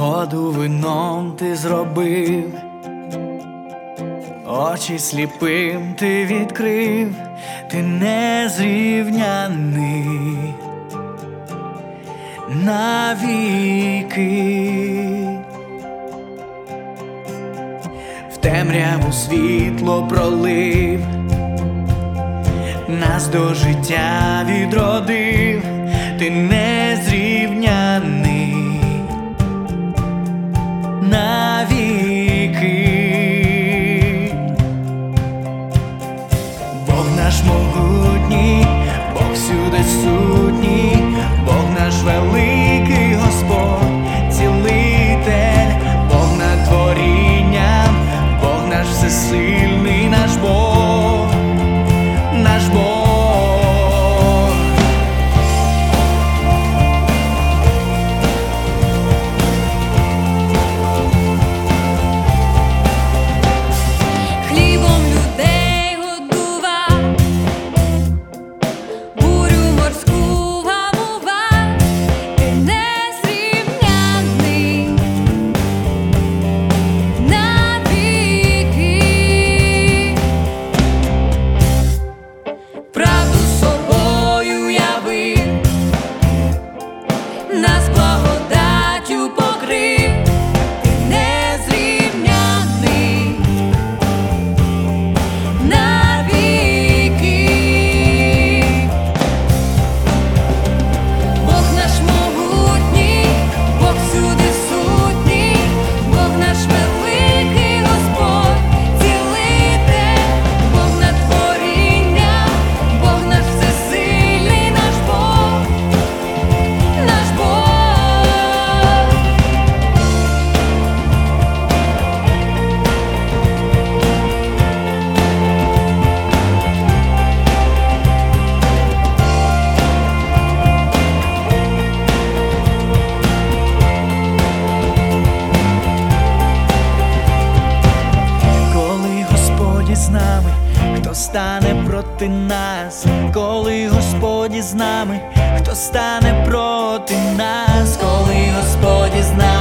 Воду вином ти зробив, очі сліпим ти відкрив, ти незрівняний навіки. В темряву світло пролив, нас до життя відродив, ти незрівняний навіки. Бог наш могутній, Бог всюди сутній, Бог наш великий Господь, цілитель, Бог над творінням, Бог наш всесильний, наш Бог, наш Бог. Нас благодаттю покрив, ти незрівняний навіки. Бог наш могутній, Бог всюди сутній, Бог наш великий Господь, цілитель, Бог над творінням, Бог наш всесильний, наш Бог, наш Бог. Коли Господь із нами, хто стане проти нас? Коли Господь із нами, хто стане проти нас? Коли Господь із нами,